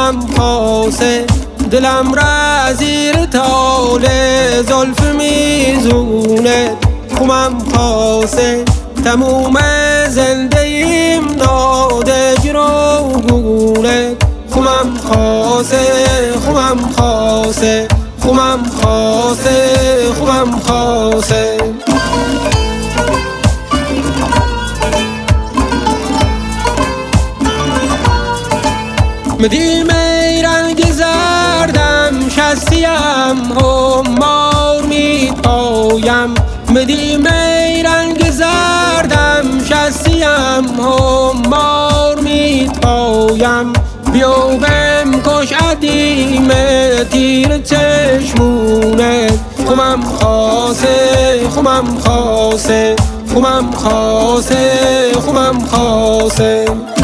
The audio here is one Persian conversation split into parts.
خمم خاصه، دلم را زیر تال زلف میزونه. خمم خاصه تموم زندگیم داده گروگونه. خمم خاصه خمم خاصه خمم خاصه خمم خاصه. مدی می رنگ زردم شستیم همار می پایم. مدی می رنگ زردم شستیم همار می پایم. بیا بم کش عدیم تیر چشمونه. خمم خاصه خمم خاصه خمم خاصه خمم خاصه.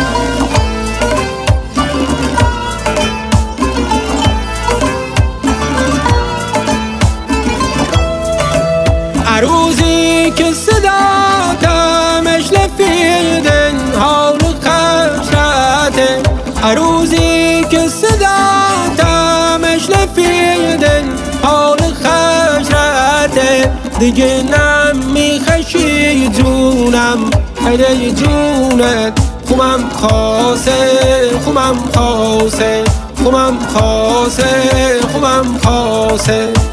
عروسی که صداتمش لفیدن حال خشته. عروسی که صداتمش لفیدن حال خشته. دیگه نمیخشی جونم خیلی جونت. خمم خاصه خمم خاصه خمم خاصه خمم خاصه.